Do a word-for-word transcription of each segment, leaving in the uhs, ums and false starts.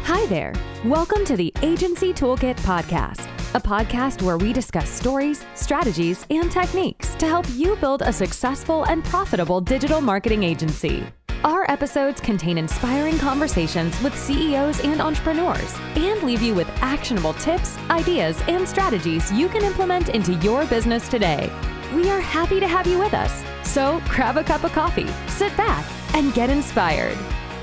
Hi there. Welcome to the Agency Toolkit Podcast, a podcast where we discuss stories, strategies, and techniques to help you build a successful and profitable digital marketing agency. Our episodes contain inspiring conversations with C E Os and entrepreneurs and leave you with actionable tips, ideas, and strategies you can implement into your business today. We are happy to have you with us. So grab a cup of coffee, sit back, and get inspired.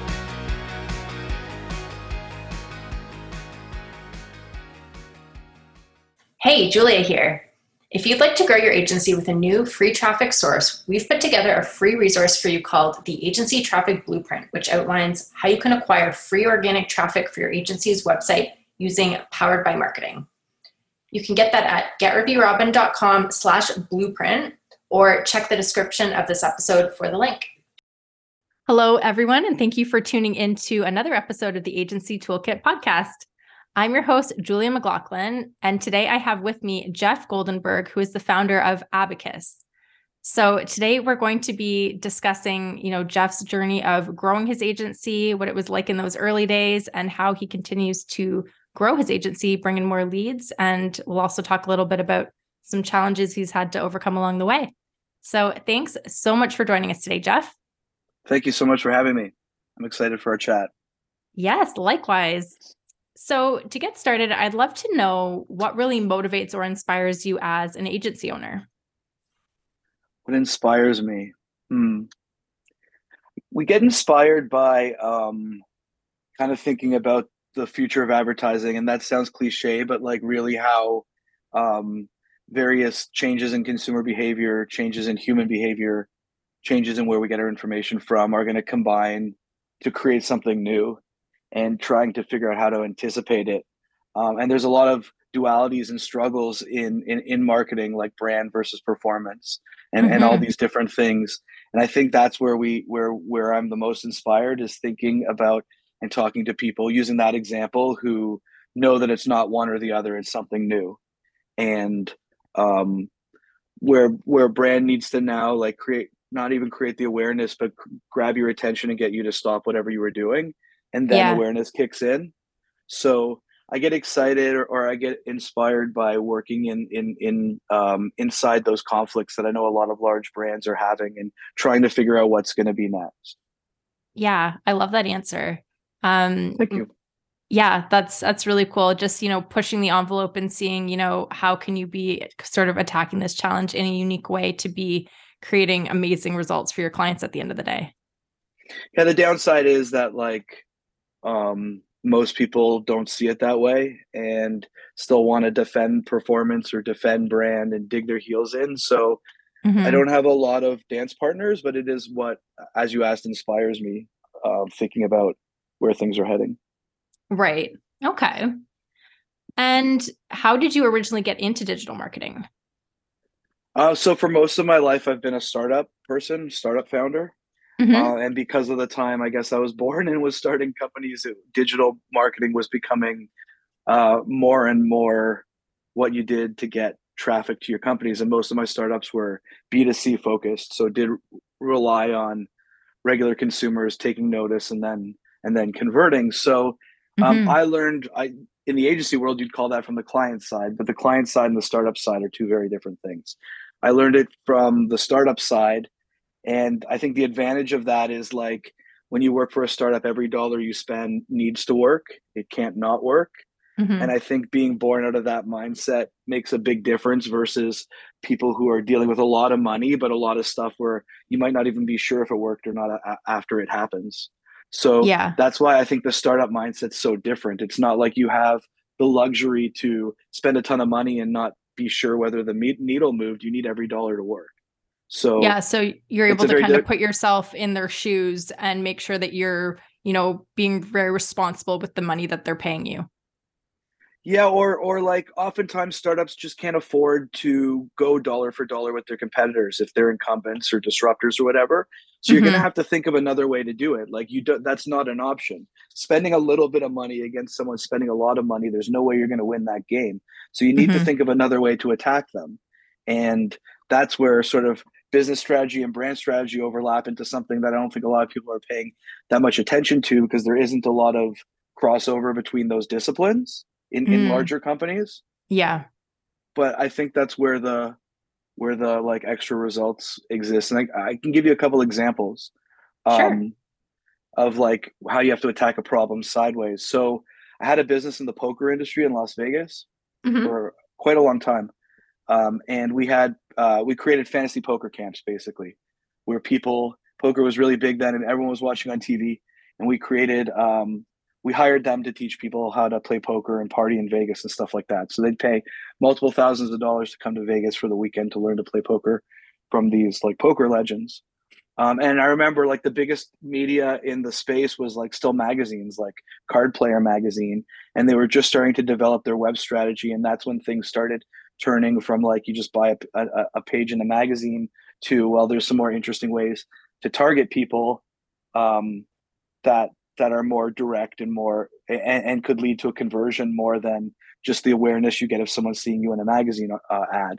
Hey, Julia here. If you'd like to grow your agency with a new free traffic source, we've put together a free resource for you called the Agency Traffic Blueprint, which outlines how you can acquire free organic traffic for your agency's website using Powered by Marketing. You can get that at getreviewrobin.com slash blueprint or check the description of this episode for the link. Hello, everyone, and thank you for tuning into another episode of the Agency Toolkit podcast. I'm your host, Julia McLaughlin, and today I have with me Jeff Goldenberg, who is the founder of Abacus. So today we're going to be discussing, you know, Jeff's journey of growing his agency, what it was like in those early days, and how he continues to grow his agency, bring in more leads. And we'll also talk a little bit about some challenges he's had to overcome along the way. So thanks so much for joining us today, Jeff. Thank you so much for having me. I'm excited for our chat. Yes, likewise. So to get started, I'd love to know what really motivates or inspires you as an agency owner. What inspires me? Hmm. We get inspired by um, kind of thinking about the future of advertising, and that sounds cliche, but like really how um, various changes in consumer behavior, changes in human behavior, changes in where we get our information from are going to combine to create something new, and trying to figure out how to anticipate it. Um, and there's a lot of dualities and struggles in, in, in marketing, like brand versus performance and, mm-hmm. and all these different things. And I think that's where we, where, where I'm the most inspired is thinking about and talking to people using that example who know that it's not one or the other, it's something new. And um, where, where brand needs to now like create, not even create the awareness, but grab your attention and get you to stop whatever you were doing. And then yeah. awareness kicks in. So I get excited or, or I get inspired by working in in in um, inside those conflicts that I know a lot of large brands are having and trying to figure out what's going to be next. Yeah, I love that answer. Um, Thank you. Yeah, that's that's really cool. Just, you know, pushing the envelope and seeing, you know, how can you be sort of attacking this challenge in a unique way to be creating amazing results for your clients at the end of the day. Yeah, the downside is that like, Um, most people don't see it that way and still want to defend performance or defend brand and dig their heels in. So mm-hmm. I don't have a lot of dance partners, but it is what, as you asked, inspires me uh, thinking about where things are heading. Right. Okay. And how did you originally get into digital marketing? Uh, so for most of my life, I've been a startup person, startup founder. Mm-hmm. Uh, and because of the time, I guess I was born and was starting companies, digital marketing was becoming uh, more and more what you did to get traffic to your companies. And most of my startups were B two C focused. So did rely on regular consumers taking notice and then and then converting. So um, mm-hmm. I learned I in the agency world, you'd call that from the client side, but the client side and the startup side are two very different things. I learned it from the startup side. And I think the advantage of that is like when you work for a startup, every dollar you spend needs to work. It can't not work. Mm-hmm. And I think being born out of that mindset makes a big difference versus people who are dealing with a lot of money, but a lot of stuff where you might not even be sure if it worked or not a- after it happens. So yeah. That's why I think the startup mindset's so different. It's not like you have the luxury to spend a ton of money and not be sure whether the needle moved. You need every dollar to work. So yeah, so you're able to kind of put yourself in their shoes and make sure that you're, you know, being very responsible with the money that they're paying you. Yeah, or or like oftentimes startups just can't afford to go dollar for dollar with their competitors if they're incumbents or disruptors or whatever. So you're mm-hmm. going to have to think of another way to do it. Like you don't, that's not an option. Spending a little bit of money against someone spending a lot of money, there's no way you're going to win that game. So you need mm-hmm. to think of another way to attack them. And that's where sort of business strategy and brand strategy overlap into something that I don't think a lot of people are paying that much attention to because there isn't a lot of crossover between those disciplines in, in Mm. larger companies. Yeah. But I think that's where the where the like extra results exist. And I, I can give you a couple examples Sure. um, of like how you have to attack a problem sideways. So I had a business in the poker industry in Las Vegas hmm for quite a long time. Um, and we had uh, we created fantasy poker camps basically, where people poker was really big then, and everyone was watching on T V. And we created um, we hired them to teach people how to play poker and party in Vegas and stuff like that. So they'd pay multiple thousands of dollars to come to Vegas for the weekend to learn to play poker from these like poker legends. Um, and I remember like the biggest media in the space was like still magazines like Card Player magazine, and they were just starting to develop their web strategy. And that's when things started turning from like you just buy a, a, a page in a magazine to, well, there's some more interesting ways to target people um, that that are more direct and more and, and could lead to a conversion more than just the awareness you get of someone seeing you in a magazine uh, ad.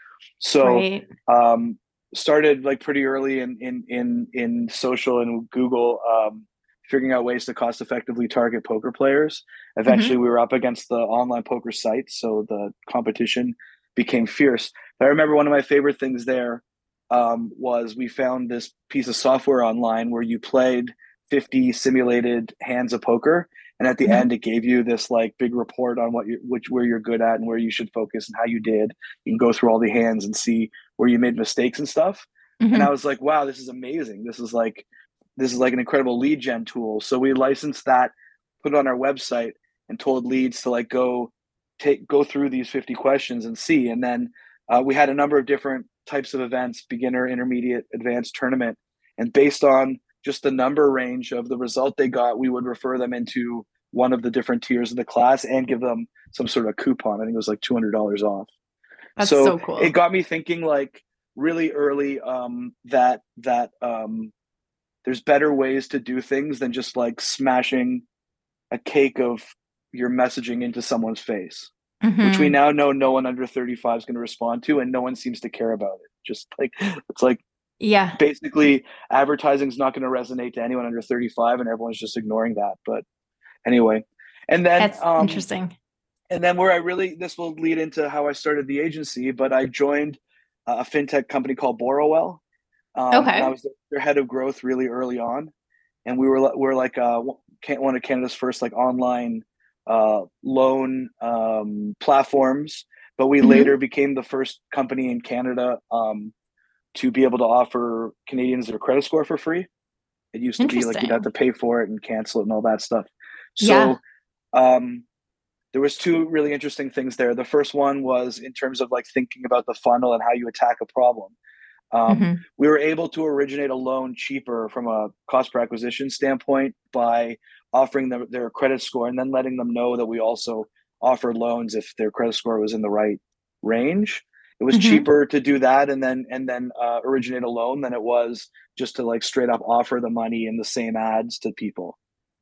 So Right. um, started like pretty early in in in in social and Google, um, figuring out ways to cost effectively target poker players. Eventually, hmm we were up against the online poker sites, so the competition became fierce. But I remember one of my favorite things there um, was we found this piece of software online where you played fifty simulated hands of poker, and at the hmm end it gave you this like big report on what you which where you're good at and where you should focus and how you did. You can go through all the hands and see where you made mistakes and stuff. And I hmm was like, wow, this is amazing. This is like this is like an incredible lead gen tool. So we licensed that, put it on our website, and told leads to like go take go through these fifty questions and see. And then uh, we had a number of different types of events: beginner, intermediate, advanced, tournament. And based on just the number range of the result they got, we would refer them into one of the different tiers of the class and give them some sort of coupon. I think it was like two hundred dollars off. That's So so it cool. got me thinking like really early um, that that um, there's better ways to do things than just like smashing a cake of your messaging into someone's face, which we hmm now know no one under thirty-five is going to respond to, and no one seems to care about it. Just like it's like Yeah. basically advertising is not going to resonate to anyone under thirty-five, and everyone's just ignoring that. But anyway, and then It's um, interesting. and then where I really this will lead into how I started the agency, but I joined a fintech company called Borrowell, um, and I Okay. was their head of growth really early on, and we were we're like uh, one of Canada's first like online uh, loan um, platforms, but we hmm later became the first company in Canada um, to be able to offer Canadians their credit score for free. It used to be like you'd have Interesting. to pay for it and cancel it and all that stuff. Yeah. So um, there was two really interesting things there. The first one was in terms of like thinking about the funnel and how you attack a problem. Um, hmm we were able to originate a loan cheaper from a cost per acquisition standpoint by offering them their credit score and then letting them know that we also offer loans if their credit score was in the right range. It was hmm cheaper to do that and then and then uh, originate a loan than it was just to like straight up offer the money in the same ads to people.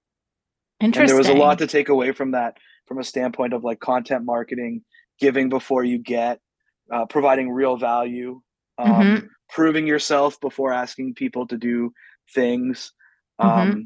And there was a lot Interesting. to take away from that from a standpoint of like content marketing, giving before you get, uh, providing real value, um, hmm proving yourself before asking people to do things, hmm um,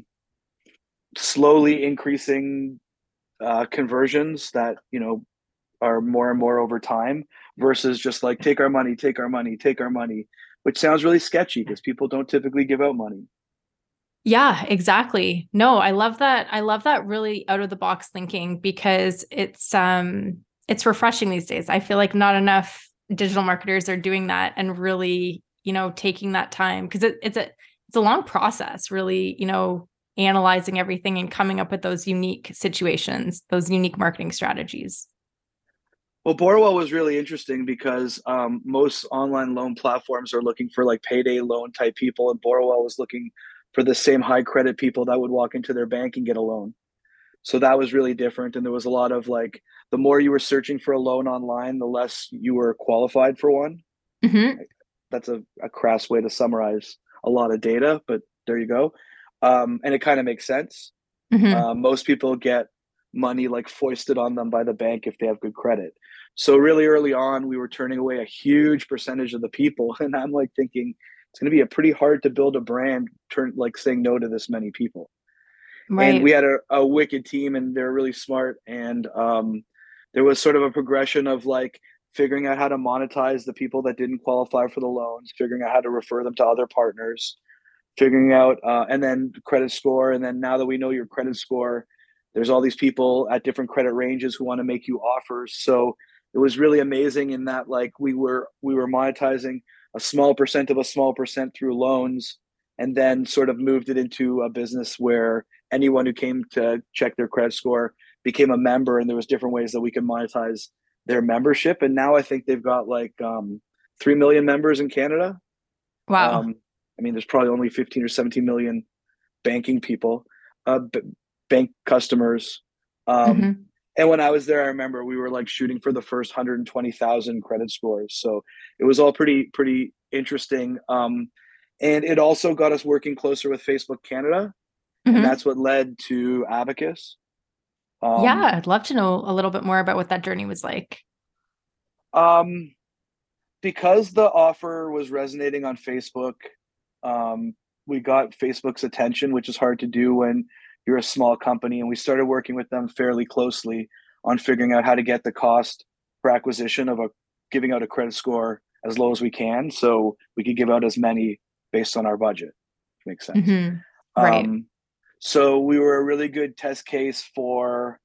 slowly increasing uh, conversions that you know are more and more over time versus just like take our money, take our money, take our money, which sounds really sketchy because people don't typically give out money. Yeah, exactly. No, I love that. I love that really out of the box thinking because it's um it's refreshing these days. I feel like not enough digital marketers are doing that and really, you know, taking that time because it, it's a it's a long process, really, you know, analyzing everything and coming up with those unique situations, those unique marketing strategies. Well, Borrowell was really interesting because um, most online loan platforms are looking for like payday loan type people, and Borrowell was looking for the same high credit people that would walk into their bank and get a loan. So that was really different. And there was a lot of like, the more you were searching for a loan online, the less you were qualified for one. hmm That's a, a crass way to summarize a lot of data, but there you go. Um, and it kind of makes sense. hmm Uh, most people get money like foisted on them by the bank if they have good credit. So really early on, we were turning away a huge percentage of the people, and I'm like thinking it's going to be a pretty hard to build a brand. Turn like saying no to this many people, Right. And we had a, a wicked team, and they're really smart. And um, there was sort of a progression of like figuring out how to monetize the people that didn't qualify for the loans, figuring out how to refer them to other partners, figuring out, uh, and then credit score. And then now that we know your credit score, there's all these people at different credit ranges who want to make you offers. So it was really amazing in that, like, we were we were monetizing a small percent of a small percent through loans, and then sort of moved it into a business where anyone who came to check their credit score became a member, and there was different ways that we could monetize their membership. And now I think they've got like um, three million members in Canada. Wow. Um, I mean, there's probably only fifteen or seventeen million banking people, uh, b- bank customers. Um, Mm-hmm. And when I was there, I remember we were like shooting for the first one hundred twenty thousand credit scores. So it was all pretty, pretty interesting. Um, and it also got us working closer with Facebook Canada. Mm-hmm. And that's what led to Abacus. Um, Yeah, I'd love to know a little bit more about what that journey was like. Um, because the offer was resonating on Facebook, um, we got Facebook's attention, which is hard to do when you're a small company. And we started working with them fairly closely on figuring out how to get the cost per acquisition of a giving out a credit score as low as we can, so we could give out as many based on our budget. Makes sense. Mm-hmm. Right. Um, so we were a really good test case for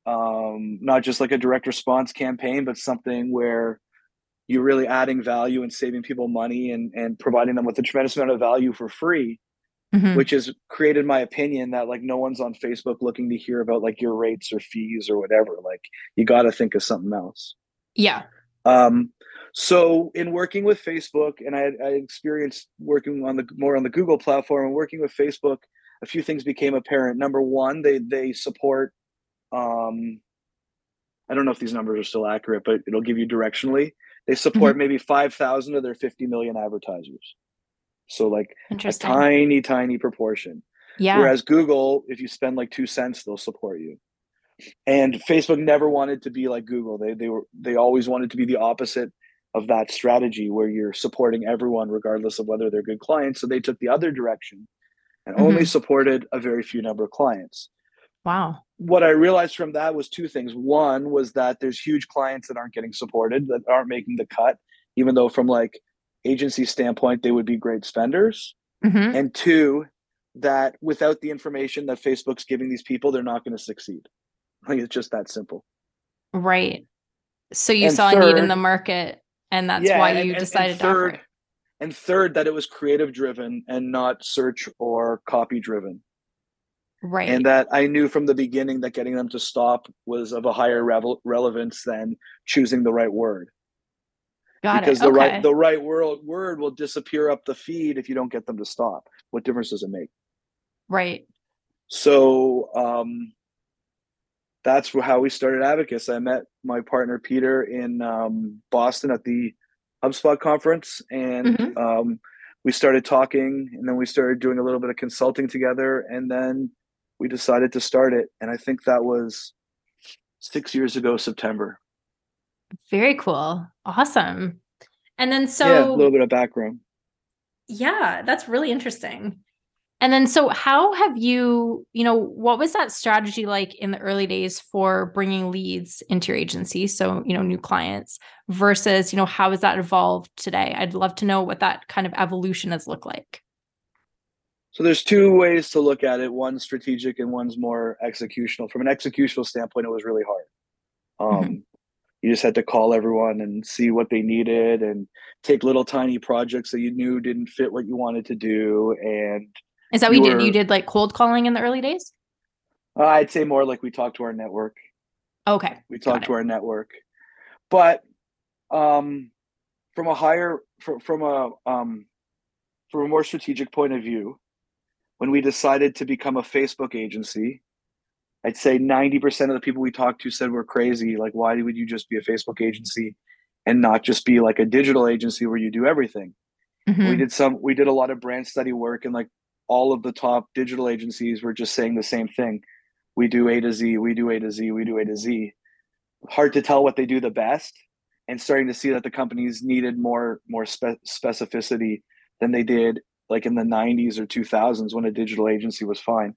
um, not just like a direct response campaign, but something where you're really adding value and saving people money, and, and providing them with a tremendous amount of value for free, Mm-hmm. which has created my opinion that like no one's on Facebook looking to hear about like your rates or fees or whatever. Like, you got to think of something else. Yeah. Um, so in working with Facebook, and I, I experienced working on the more on the Google platform, and working with Facebook, a few things became apparent. Number one, they they support. Um, I don't know if these numbers are still accurate, but it'll give you directionally. They support Mm-hmm. maybe five thousand of their fifty million advertisers. So like a Interesting. tiny, tiny proportion. Yeah. Whereas Google, if you spend like two cents, they'll support you. And Facebook never wanted to be like Google. They they were they always wanted to be the opposite of that strategy, where you're supporting everyone regardless of whether they're good clients. So they took the other direction and Mm-hmm. only supported a very few number of clients. Wow. What I realized from that was two things. One was that there's huge clients that aren't getting supported, that aren't making the cut, even though from like agency standpoint, they would be great spenders. Mm-hmm. And two, that without the information that Facebook's giving these people, they're not going to succeed. Like, it's just that simple. Right. So you And saw a need in third- the market, and that's Yeah, why and- you and- decided and to offer third, it. and third, that it was creative driven and not search or copy driven. Right. And that I knew from the beginning that getting them to stop was of a higher revel- relevance than choosing the right word. Got Because it. the Okay. right the right word word will disappear up the feed if you don't get them to stop. What difference does it make? Right. So um, that's how we started Abacus. I met my partner Peter in um, Boston at the HubSpot conference, and Mhm. um, we started talking, and then we started doing a little bit of consulting together, and then we decided to start it. And I think that was six years ago, September. Very cool. Awesome. And then so yeah, a little bit of background. Yeah, that's really interesting. And then, so how have you, you know, what was that strategy like in the early days for bringing leads into your agency? So, you know, new clients versus, you know, how has that evolved today? I'd love to know what that kind of evolution has looked like. So there's two ways to look at it. One's strategic and one's more executional. From an executional standpoint, it was really hard. Um, Mhm. You just had to call everyone and see what they needed, and take little tiny projects that you knew didn't fit what you wanted to do. And Is that what you you did? were- You did like cold calling in the early days? uh, I'd say more like we talked to our network. Okay. We got talked it. to our network. But um, from a higher, from, from a um, from a more strategic point of view, when we decided to become a Facebook agency, I'd say ninety percent of the people we talked to said we're crazy. Like, why would you just be a Facebook agency and not just be like a digital agency where you do everything? Mhm. We did some, we did a lot of brand study work, and like all of the top digital agencies were just saying the same thing. We do A to Z, we do A to Z, we do A to Z. Hard to tell what they do the best, and starting to see that the companies needed more, more spe- specificity than they did like in the nineties or two thousands when a digital agency was fine.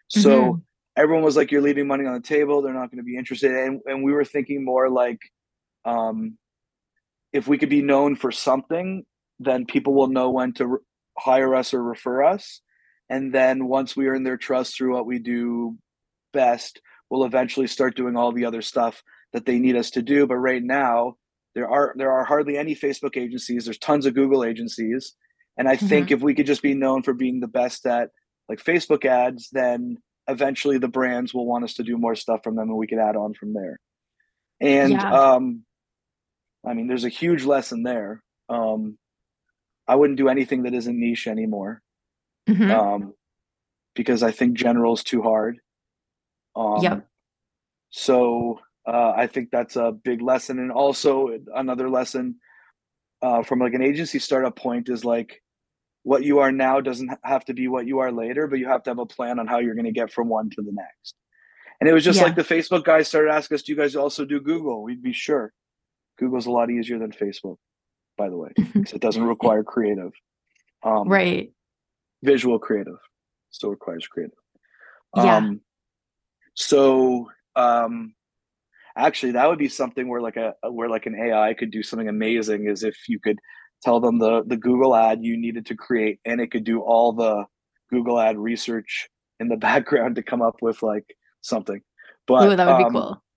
So Mm-hmm. everyone was like, you're leaving money on the table. They're not going to be interested. And, and we were thinking more like, um, if we could be known for something, then people will know when to re- hire us or refer us. And then once we earn their trust through what we do best, we'll eventually start doing all the other stuff that they need us to do. But right now, there are there are hardly any Facebook agencies. There's tons of Google agencies. And I think Mm-hmm. if we could just be known for being the best at like Facebook ads, then eventually the brands will want us to do more stuff from them and we could add on from there. And Yeah. um, I mean, there's a huge lesson there. Um, I wouldn't do anything that isn't niche anymore, Mm-hmm. um, because I think general is too hard. Um, Yep. so uh, I think that's a big lesson. And also another lesson uh, from like an agency startup point is like what you are now doesn't have to be what you are later, but you have to have a plan on how you're going to get from one to the next. And it was just like Yeah. the Facebook guys started asking us, do you guys also do Google? We'd be sure. Google's a lot easier than Facebook, by the way, because it doesn't require creative. Um, Right. visual creative still requires creative. Yeah. Um, so um, actually, that would be something where like a where like an A I could do something amazing. Is if you could tell them the the Google ad you needed to create, and it could do all the Google ad research in the background to come up with like something. Ooh, But that would be um, cool.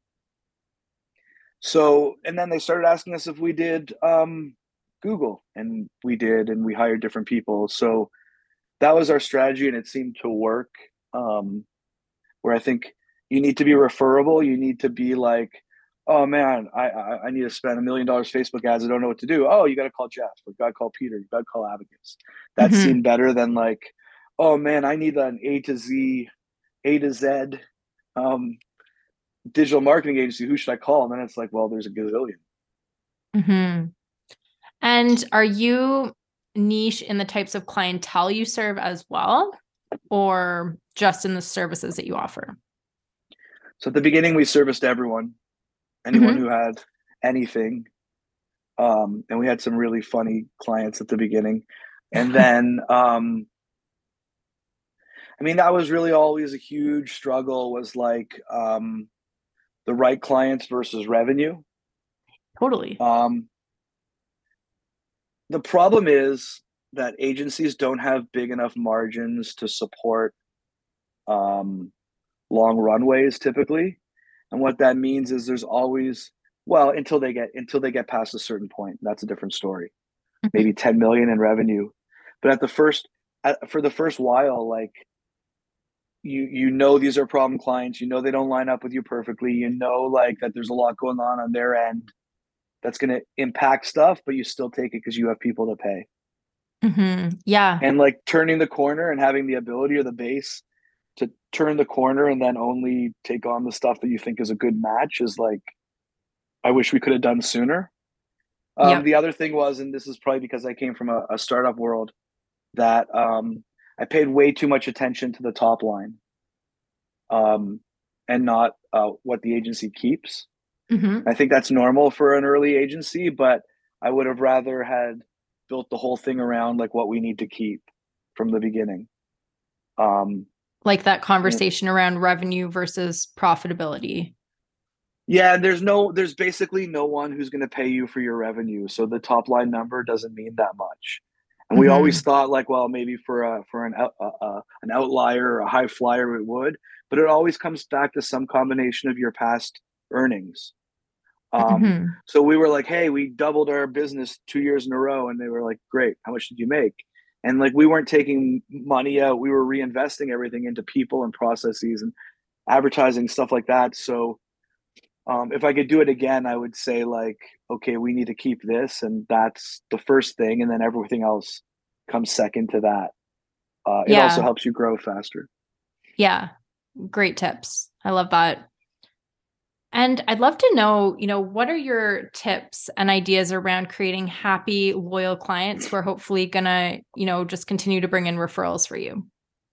so, and then they started asking us if we did um, Google, and we did, and we hired different people. So that was our strategy, and it seemed to work. Um, where I think you need to be referable. You need to be like, oh man, I I, I need to spend a million dollars Facebook ads. I don't know what to do. Oh, you got to call Jeff. Or you got to call Peter. You got to call Abacus. That Mm-hmm. seemed better than like, oh man, I need an A to Z, A to Z um, digital marketing agency. Who should I call? And then it's like, well, there's a gazillion. Mm-hmm. And are you niche in the types of clientele you serve as well, or just in the services that you offer? So at the beginning, we serviced everyone, anyone Mm-hmm. who had anything. Um, and we had some really funny clients at the beginning. And then, um, I mean, that was really always a huge struggle was like um, the right clients versus revenue. Totally. Um, the problem is that agencies don't have big enough margins to support um, long runways typically. And what that means is there's always, well, until they get until they get past a certain point, that's a different story. Mm-hmm. Maybe ten million in revenue. But at the first at, for the first while, like you you know these are problem clients, you know they don't line up with you perfectly, you know like that there's a lot going on on their end that's going to impact stuff, but you still take it because you have people to pay. Mm-hmm. Yeah. And like turning the corner and having the ability or the base to turn the corner and then only take on the stuff that you think is a good match is like, I wish we could have done sooner. Um, Yep. the other thing was, and this is probably because I came from a, a startup world, that um, I paid way too much attention to the top line, um, and not uh, what the agency keeps. Mm-hmm. I think that's normal for an early agency, but I would have rather had built the whole thing around like what we need to keep from the beginning. Um, Like that conversation around revenue versus profitability. yeah, there's no, there's basically no one who's going to pay you for your revenue. So the top line number doesn't mean that much. And we Mm-hmm. always thought like, well, maybe for a, for an out, uh, uh, an outlier or a high flyer it would, but it always comes back to some combination of your past earnings. Um, Mm-hmm. so we were like, hey, we doubled our business two years in a row, and they were like, great, how much did you make? And like we weren't taking money out, we were reinvesting everything into people and processes and advertising, stuff like that. So um, if I could do it again, I would say like, okay, we need to keep this, and that's the first thing, and then everything else comes second to that. Uh, it also Yeah. helps you grow faster. Yeah. Great tips. I love that. And I'd love to know, you know, what are your tips and ideas around creating happy, loyal clients who are hopefully going to, you know, just continue to bring in referrals for you?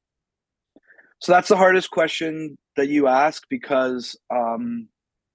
So that's the hardest question that you ask because um,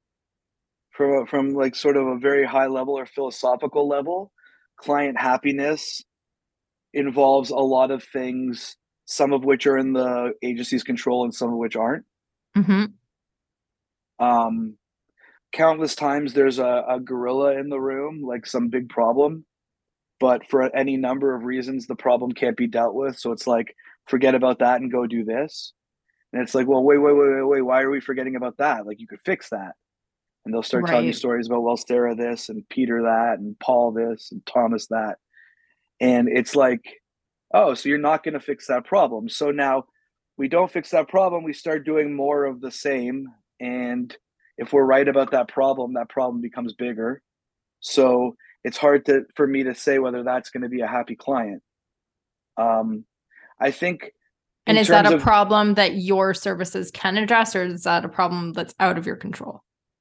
from from like sort of a very high level or philosophical level, client happiness involves a lot of things some of which are in the agency's control and some of which aren't. Mm-hmm. Um, countless times there's a, a gorilla in the room, like some big problem, but for any number of reasons, the problem can't be dealt with. So it's like, forget about that and go do this. And it's like, well, wait, wait, wait, wait, wait. Why are we forgetting about that? Like, you could fix that. And they'll start telling you Right. stories about, well, Sarah this and Peter that and Paul this and Thomas that. And it's like, oh, so you're not going to fix that problem. So now we don't fix that problem. We start doing more of the same. And if we're right about that problem, that problem becomes bigger. So it's hard to for me to say whether that's going to be a happy client. Um, I think. And is that a of, problem that your services can address, or is that a problem that's out of your control?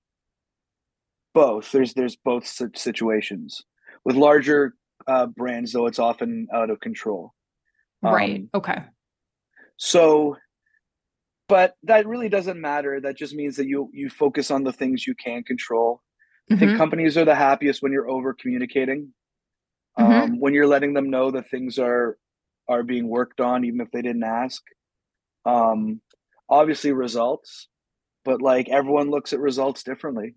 Both. There's there's both situations. With larger uh, brands, though, it's often out of control. Right. Um, okay. So, but that really doesn't matter. That just means that you you focus on the things you can control. Mm-hmm. I think companies are the happiest when you're over communicating, um, mm-hmm. when you're letting them know that things are are being worked on, even if they didn't ask. Um, obviously results, but like everyone looks at results differently.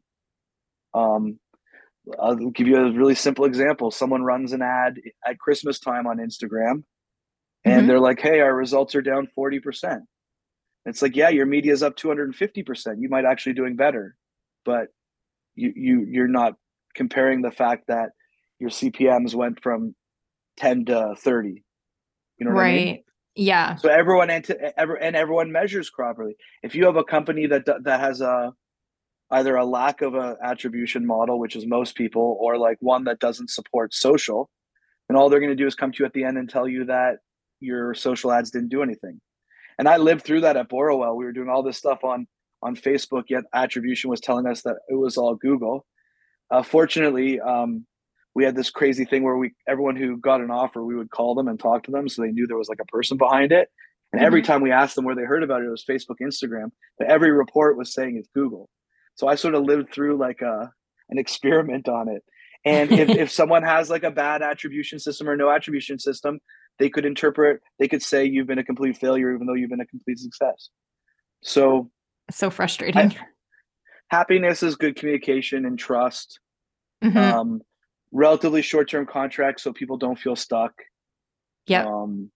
Um, I'll give you a really simple example. Someone runs an ad at Christmas time on Instagram, and mm-hmm. they're like, hey, our results are down forty percent. It's like, yeah, your media is up two hundred fifty percent. You might actually doing better, but you, you, you're not comparing the fact that your C P Ms went from ten to thirty. You know what right. I mean? Yeah. So everyone and everyone measures properly. If you have a company that that has a either a lack of a attribution model, which is most people, or like one that doesn't support social, then all they're going to do is come to you at the end and tell you that your social ads didn't do anything. And I lived through that at Borrowell. We were doing all this stuff on on Facebook, yet attribution was telling us that it was all Google. Uh, fortunately, um, we had this crazy thing where we everyone who got an offer, we would call them and talk to them, so they knew there was like a person behind it. And mm-hmm. every time we asked them where they heard about it, it was Facebook, Instagram. But every report was saying it's Google. So I sort of lived through like a an experiment on it. And if, if someone has like a bad attribution system or no attribution system, they could interpret, they could say you've been a complete failure, even though you've been a complete success. So, so frustrating. I, happiness is good communication and trust. Mm-hmm. Um, relatively short-term contracts so people don't feel stuck. Yeah. Um,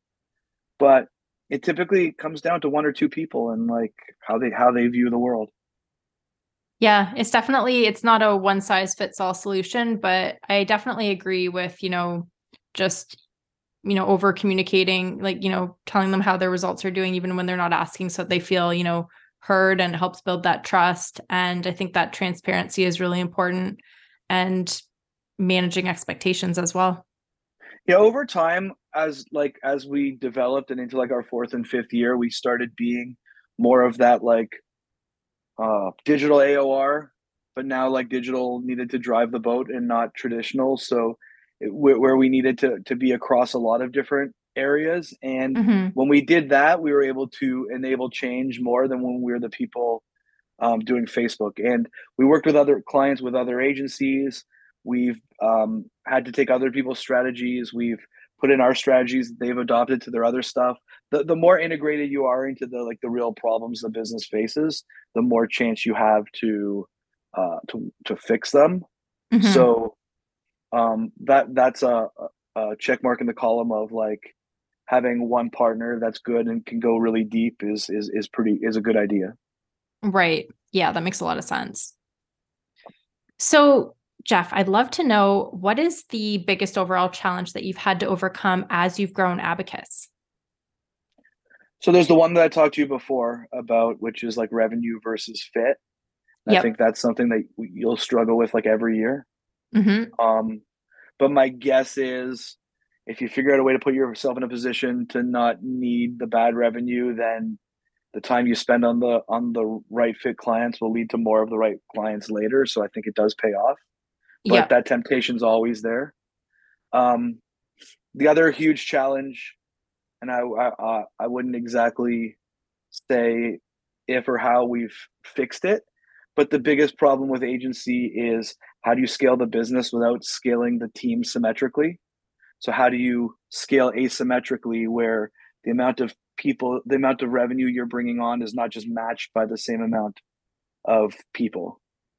but it typically comes down to one or two people and like how they how they view the world. Yeah, it's definitely, it's not a one size fits all solution, but I definitely agree with, you know, just, you know, over communicating, like, you know, telling them how their results are doing, even when they're not asking, so they feel, you know, heard, and helps build that trust. And I think that transparency is really important, and managing expectations as well. Yeah, over time, as like as we developed and into like our fourth and fifth year, we started being more of that like uh digital A O R, but now like digital needed to drive the boat and not traditional. So it, where we needed to to be across a lot of different areas, and mm-hmm. when we did that, we were able to enable change more than when we were the people um, doing Facebook. And we worked with other clients, with other agencies. We've um, had to take other people's strategies. We've put in our strategies that they've adopted to their other stuff. The the more integrated you are into the like the real problems the business faces, the more chance you have to uh, to to fix them. Mm-hmm. So um, that that's a, a check mark in the column of like having one partner that's good and can go really deep is is is pretty is a good idea. Right. Yeah, that makes a lot of sense. So, Jeff, I'd love to know, what is the biggest overall challenge that you've had to overcome as you've grown Abacus? So there's the one that I talked to you before about, which is like revenue versus fit. Yep. I think that's something that you'll struggle with like every year. Mm-hmm. Um, but my guess is if you figure out a way to put yourself in a position to not need the bad revenue, then the time you spend on the on the right fit clients will lead to more of the right clients later. So I think it does pay off. But yep. that temptation's always there. Um, the other huge challenge, and I, I I wouldn't exactly say if or how we've fixed it, but the biggest problem with agency is how do you scale the business without scaling the team symmetrically? So how do you scale asymmetrically where the amount of people, the amount of revenue you're bringing on is not just matched by the same amount of people.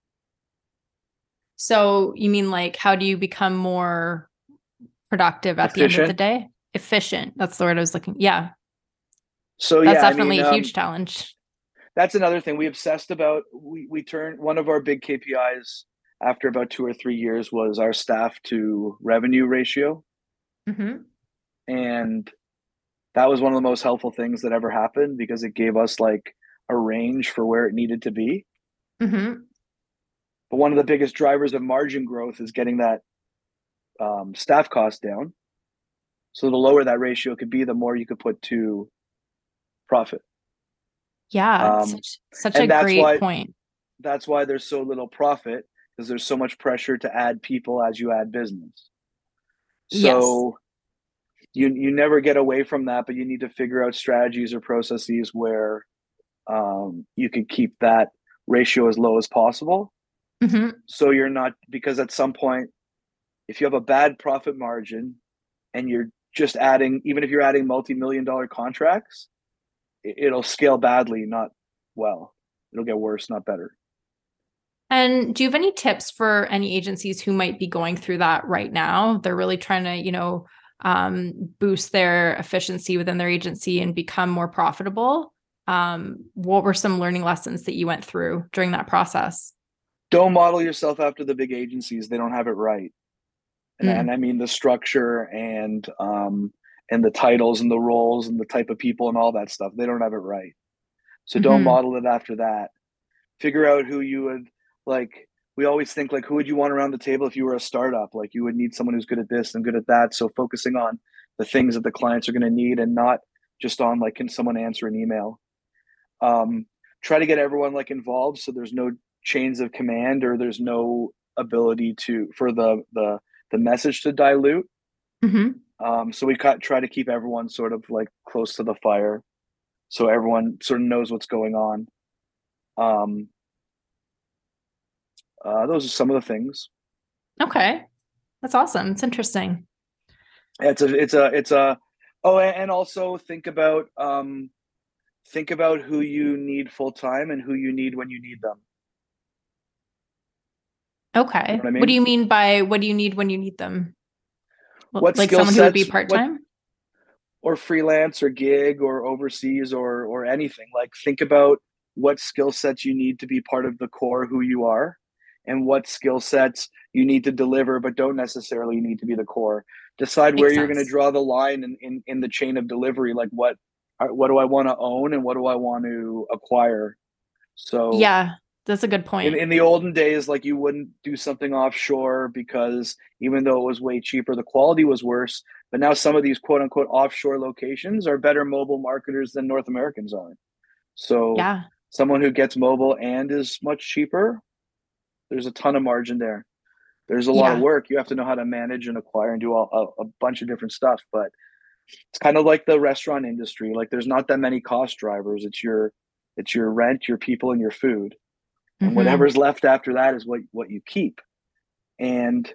So you mean like, how do you become more productive at Efficient. the end of the day? Efficient. That's the word I was looking. Yeah. So That's yeah, definitely I mean, a um, huge challenge. That's another thing we obsessed about. We we turned one of our big K P Is after about two or three years was our staff to revenue ratio. Mm-hmm. And that was one of the most helpful things that ever happened because it gave us like a range for where it needed to be. Mm-hmm. But one of the biggest drivers of margin growth is getting that um, staff cost down. So the lower that ratio could be, the more you could put to profit. Yeah, Um, such, such a and that's great why point. that's why there's so little profit, because there's so much pressure to add people as you add business. So yes. you you never get away from that, but you need to figure out strategies or processes where um, you can keep that ratio as low as possible. Mm-hmm. So you're not, because at some point, if you have a bad profit margin and you're just adding, even if you're adding multi-million dollar contracts, it'll scale badly, not well. It'll get worse, not better. And do you have any tips for any agencies who might be going through that right now? They're really trying to, you know, um, boost their efficiency within their agency and become more profitable. Um, what were some learning lessons that you went through during that process? Don't model yourself after the big agencies. They don't have it right. And, Mm. and I mean the structure and um, and the titles and the roles and the type of people and all that stuff. They don't have it right. So don't Mm-hmm. model it after that. Figure out who you would like. We always think like, who would you want around the table if you were a startup? Like you would need someone who's good at this and good at that. So focusing on the things that the clients are going to need and not just on like, can someone answer an email? Um, try to get everyone like involved so there's no chains of command or there's no ability to for the the the message to dilute. Mm-hmm. Um, so we try to keep everyone sort of like close to the fire, so everyone sort of knows what's going on. Um, uh, those are some of the things. Okay, that's awesome. It's interesting. It's a it's a it's a oh, and also think about um, think about who you need full time and who you need when you need them. Okay. You know what I mean? What do you mean by what do you need when you need them? What like skill someone sets, who would be part-time? What, or freelance or gig or overseas or or anything. Like think about what skill sets you need to be part of the core who you are and what skill sets you need to deliver but don't necessarily need to be the core. Decide where Makes you're sense. going to draw the line in, in, in the chain of delivery. Like what what do I want to own and what do I want to acquire? So yeah, that's a good point. In, in the olden days, like you wouldn't do something offshore because even though it was way cheaper, the quality was worse. But now some of these quote unquote offshore locations are better mobile marketers than North Americans are. So yeah, someone who gets mobile and is much cheaper, there's a ton of margin there. There's a lot yeah. of work. You have to know how to manage and acquire and do all, a, a bunch of different stuff. But it's kind of like the restaurant industry. Like there's not that many cost drivers. It's your it's your rent, your people, and your food. And Mm-hmm. whatever's left after that is what, what you keep. And,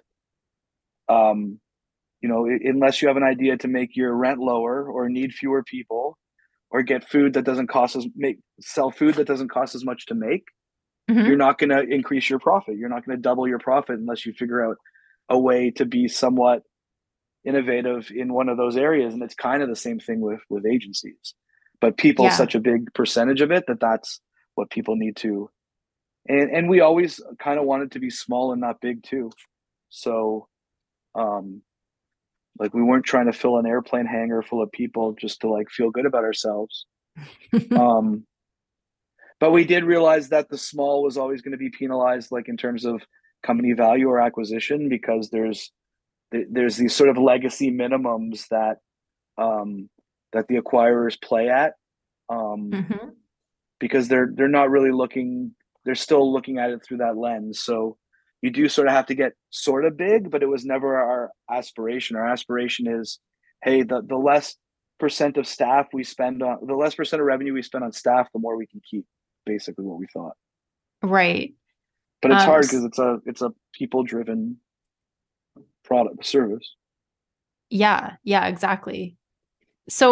um, you know, unless you have an idea to make your rent lower or need fewer people or get food that doesn't cost as make sell food that doesn't cost as much to make, Mm-hmm. you're not going to increase your profit. You're not going to double your profit unless you figure out a way to be somewhat innovative in one of those areas. And it's kind of the same thing with, with agencies, but people, yeah. such a big percentage of it that that's what people need to. And and we always kind of wanted to be small and not big too. So um like we weren't trying to fill an airplane hangar full of people just to like feel good about ourselves. um but we did realize that the small was always going to be penalized like in terms of company value or acquisition because there's there's these sort of legacy minimums that um that the acquirers play at um mm-hmm. because they're they're not really looking they're still looking at it through that lens. So you do sort of have to get sort of big, but it was never our aspiration. Our aspiration is, hey, the, the less percent of staff we spend on, the less percent of revenue we spend on staff, the more we can keep, basically what we thought. Right. But it's um, hard because it's a, it's a people-driven product, service. Yeah, yeah, exactly. So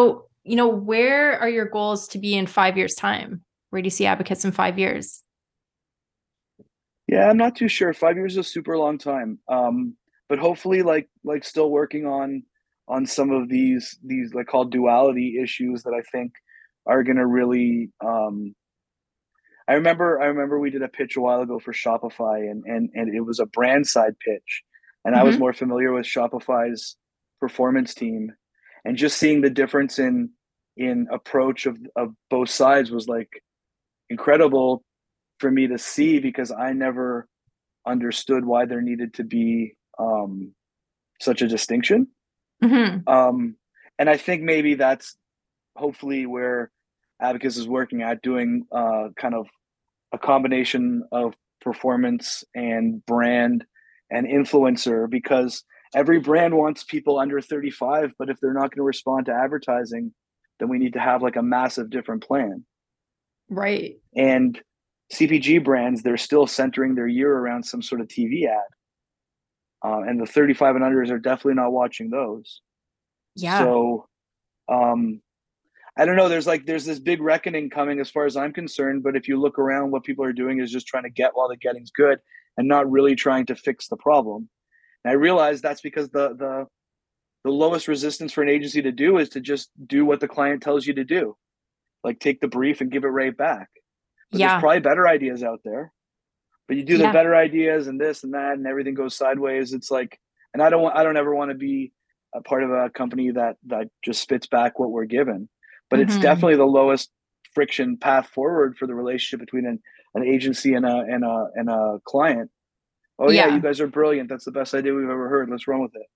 you know, where are your goals to be in five years' time? Where do you see Abacus in five years? Yeah, I'm not too sure. Five years is a super long time. Um, but hopefully like like still working on on some of these these like called duality issues that I think are gonna really um I remember I remember we did a pitch a while ago for Shopify, and and and it was a brand side pitch. And I was Mm-hmm. more familiar with Shopify's performance team, and just seeing the difference in in approach of of both sides was like incredible for me to see, because I never understood why there needed to be um, such a distinction. Mm-hmm. Um, and I think maybe that's hopefully where Abacus is working at, doing uh, kind of a combination of performance and brand and influencer, because every brand wants people under thirty-five, but if they're not going to respond to advertising, then we need to have like a massive different plan. Right. And C P G brands, they're still centering their year around some sort of T V ad. Uh, and the thirty-five and unders are definitely not watching those. Yeah. So um, I don't know. There's like, there's this big reckoning coming as far as I'm concerned. But if you look around, what people are doing is just trying to get while the getting's good and not really trying to fix the problem. And I realize that's because the, the, the lowest resistance for an agency to do is to just do what the client tells you to do. Like take the brief and give it right back. But Yeah. there's probably better ideas out there. But you do Yeah. the better ideas and this and that, and everything goes sideways. It's like, and I don't want, I don't ever want to be a part of a company that that just spits back what we're given. But Mm-hmm. it's definitely the lowest friction path forward for the relationship between an, an agency and a and a and a client. Oh yeah, Yeah. you guys are brilliant. That's the best idea we've ever heard. Let's run with it.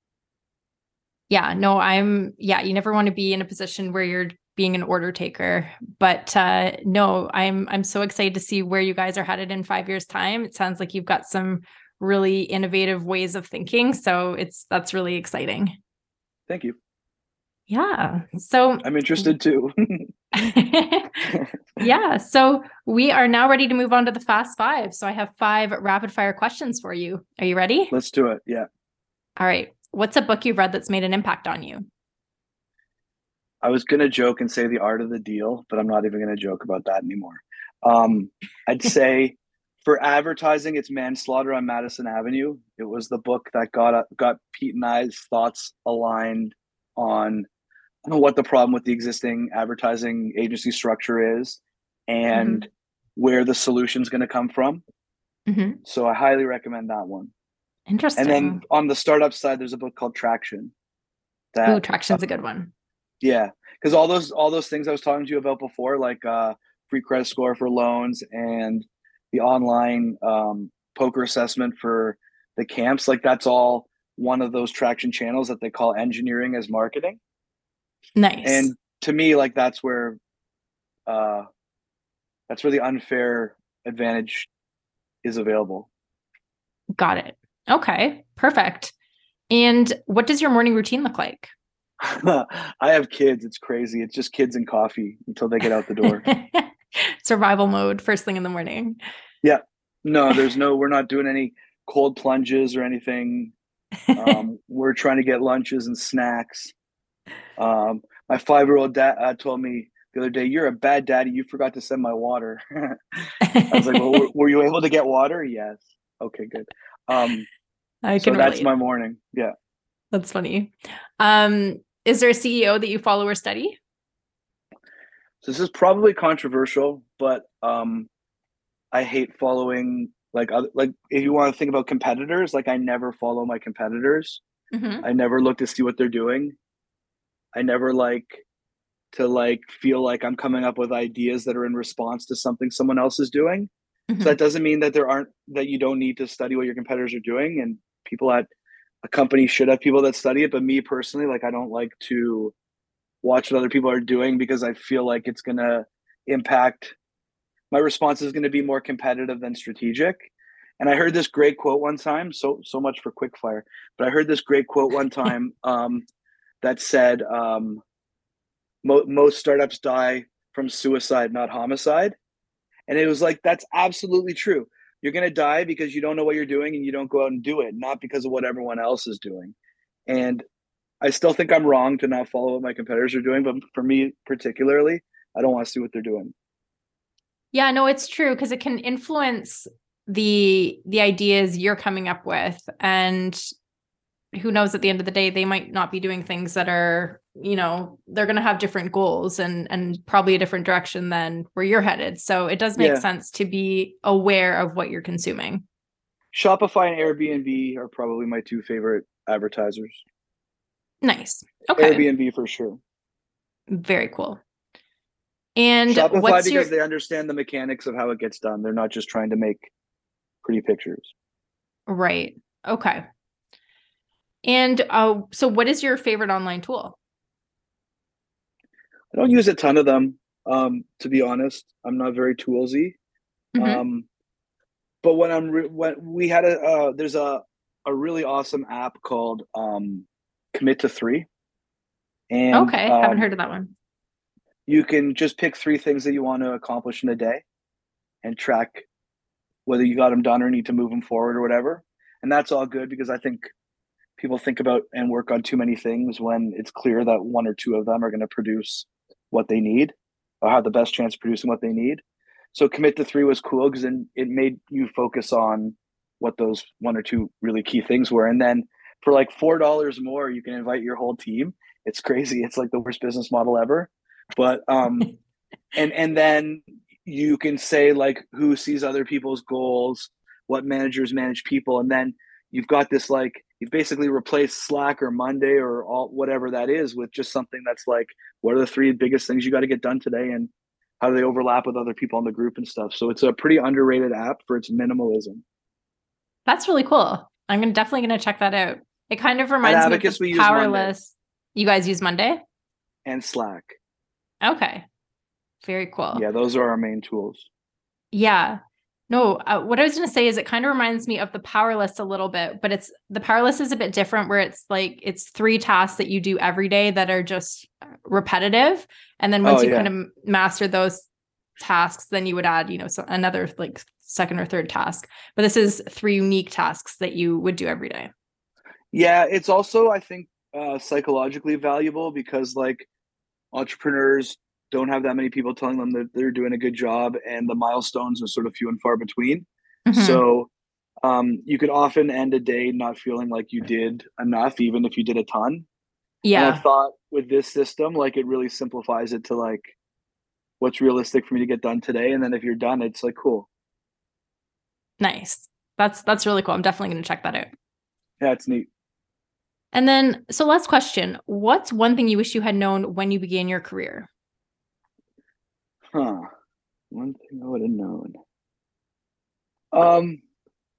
Yeah, no, I'm, yeah, you never want to be in a position where you're being an order taker, but uh, no, I'm, I'm so excited to see where you guys are headed in five years time. It sounds like you've got some really innovative ways of thinking. So it's, that's really exciting. Thank you. Yeah. So I'm interested too. yeah. So we are now ready to move on to the fast five. So I have five rapid fire questions for you. Are you ready? Let's do it. Yeah. All right. What's a book you've read that's made an impact on you? I was going to joke and say The Art of the Deal, but I'm not even going to joke about that anymore. Um, I'd say for advertising, it's Manslaughter on Madison Avenue. It was the book that got got Pete and I's thoughts aligned on what the problem with the existing advertising agency structure is and Mm-hmm. where the solution's going to come from. Mm-hmm. So I highly recommend that one. Interesting. And then on the startup side, there's a book called Traction. That, Ooh, Traction's uh, a good one. Yeah, because all those all those things I was talking to you about before, like uh, free credit score for loans and the online um, poker assessment for the camps, like that's all one of those Traction channels that they call engineering as marketing. Nice. And to me, like that's where uh, that's where the unfair advantage is available. Got it. Okay, perfect. And what does your morning routine look like? I have kids. It's crazy. It's just kids and coffee until they get out the door. Survival mode, first thing in the morning. Yeah. No, there's no, we're not doing any cold plunges or anything. Um, we're trying to get lunches and snacks. Um, my five-year-old dad uh, told me the other day, "You're a bad daddy. You forgot to send my water." I was like, well, were, were you able to get water? Yes. Okay, good. Um, I so can that's relate. my morning. Yeah. That's funny. Um, is there a C E O that you follow or study? So this is probably controversial, but um, I hate following like other, like if you want to think about competitors, like I never follow my competitors. Mm-hmm. I never look to see what they're doing. I never like to like feel like I'm coming up with ideas that are in response to something someone else is doing. Mm-hmm. So that doesn't mean that there aren't that you don't need to study what your competitors are doing, and people at a company should have people that study it. But me personally, like I don't like to watch what other people are doing because I feel like it's going to impact. My response is going to be more competitive than strategic. And I heard this great quote one time. So so much for quickfire. But I heard this great quote one time um, that said, um, mo- "Most startups die from suicide, not homicide." And it was like, that's absolutely true. You're going to die because you don't know what you're doing and you don't go out and do it, not because of what everyone else is doing. And I still think I'm wrong to not follow what my competitors are doing, but for me particularly, I don't want to see what they're doing. Yeah, no, it's true because it can influence the the ideas you're coming up with, and who knows, at the end of the day, they might not be doing things that are, you know, they're going to have different goals and and probably a different direction than where you're headed. So it does make Yeah. sense to be aware of what you're consuming. Shopify and Airbnb are probably my two favorite advertisers. Nice. Okay. Airbnb for sure. Very cool. And Shopify what's because your... they understand the mechanics of how it gets done. They're not just trying to make pretty pictures. Right. Okay. And uh, so what is your favorite online tool? I don't use a ton of them, um, to be honest. I'm not very toolsy. Mm-hmm. Um, but when I'm re- when we had a uh, there's a a really awesome app called um, Commit to Three. And okay, um, haven't heard of that one. You can just pick three things that you want to accomplish in a day and track whether you got them done or need to move them forward or whatever. And that's all good because I think people think about and work on too many things when it's clear that one or two of them are going to produce what they need or have the best chance of producing what they need. So Commit to Three was cool because then it made you focus on what those one or two really key things were. And then for like four dollars more, you can invite your whole team. It's crazy. It's like the worst business model ever. But um and and then you can say like who sees other people's goals, what managers manage people, and then you've got this like you've basically replaced Slack or Monday or all whatever that is with just something that's like what are the three biggest things you got to get done today and how do they overlap with other people in the group and stuff. So it's a pretty underrated app for its minimalism. That's really cool. I'm gonna definitely gonna check that out. It kind of reminds me of the Powerless. You guys use Monday? And Slack. Okay. Very cool. Yeah, those are our main tools. Yeah. No, uh, what I was going to say is it kind of reminds me of the Powerless a little bit, but it's the Powerless is a bit different where it's like it's three tasks that you do every day that are just repetitive. And then once Oh, you yeah. kind of master those tasks, then you would add, you know, so another like second or third task. But this is three unique tasks that you would do every day. Yeah, it's also, I think, uh, psychologically valuable because like entrepreneurs don't have that many people telling them that they're doing a good job and the milestones are sort of few and far between. Mm-hmm. So um, you could often end a day not feeling like you did enough, even if you did a ton. Yeah. And I thought with this system, like it really simplifies it to like what's realistic for me to get done today. And then if you're done, it's like, cool. Nice. That's, that's really cool. I'm definitely going to check that out. Yeah, it's neat. And then, so last question, what's one thing you wish you had known when you began your career? Huh. One thing I would have known. Um,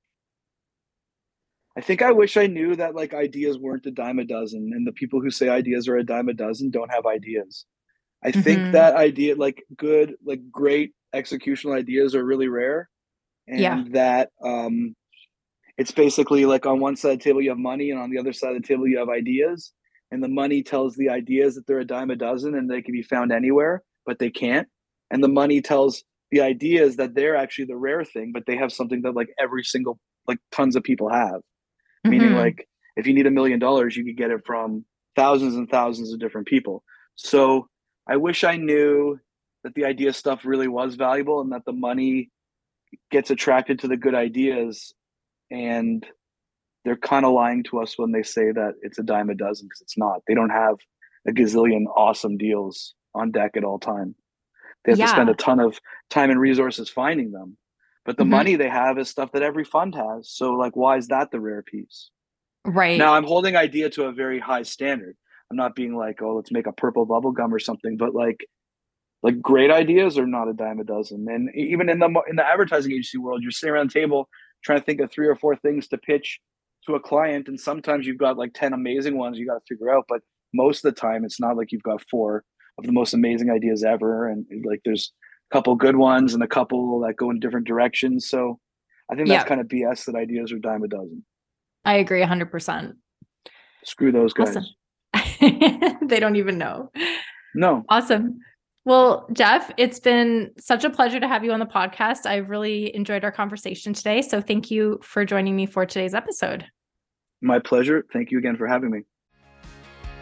I think I wish I knew that like ideas weren't a dime a dozen, and the people who say ideas are a dime a dozen don't have ideas. I think mm-hmm. that idea, like good, like great executional ideas are really rare. And yeah. that um, it's basically like on one side of the table you have money and on the other side of the table you have ideas. And the money tells the ideas that they're a dime a dozen and they can be found anywhere, but they can't. And the money tells the ideas that they're actually the rare thing, but they have something that like every single, like tons of people have. Mm-hmm. Meaning like if you need a million dollars, you could get it from thousands and thousands of different people. So I wish I knew that the idea stuff really was valuable and that the money gets attracted to the good ideas, and they're kind of lying to us when they say that it's a dime a dozen because it's not. They don't have a gazillion awesome deals on deck at all time. They have yeah. to spend a ton of time and resources finding them. But the mm-hmm. money they have is stuff that every fund has. So like, why is that the rare piece? Right. Now I'm holding idea to a very high standard. I'm not being like, oh, let's make a purple bubble gum or something, but like, like great ideas are not a dime a dozen. And even in the in the advertising agency world, you're sitting around the table trying to think of three or four things to pitch to a client. And sometimes you've got like ten amazing ones you got to figure out. But most of the time, it's not like you've got four of the most amazing ideas ever. And like there's a couple good ones and a couple that go in different directions. So I think that's yeah. kind of B S that ideas are dime a dozen. I agree one hundred percent. Screw those guys. Awesome. They don't even know. No. Awesome. Well, Jeff, it's been such a pleasure to have you on the podcast. I've really enjoyed our conversation today. So thank you for joining me for today's episode. My pleasure. Thank you again for having me.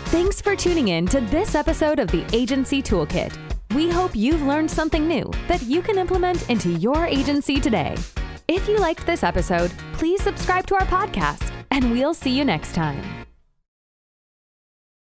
Thanks for tuning in to this episode of the Agency Toolkit. We hope you've learned something new that you can implement into your agency today. If you liked this episode, please subscribe to our podcast, and we'll see you next time.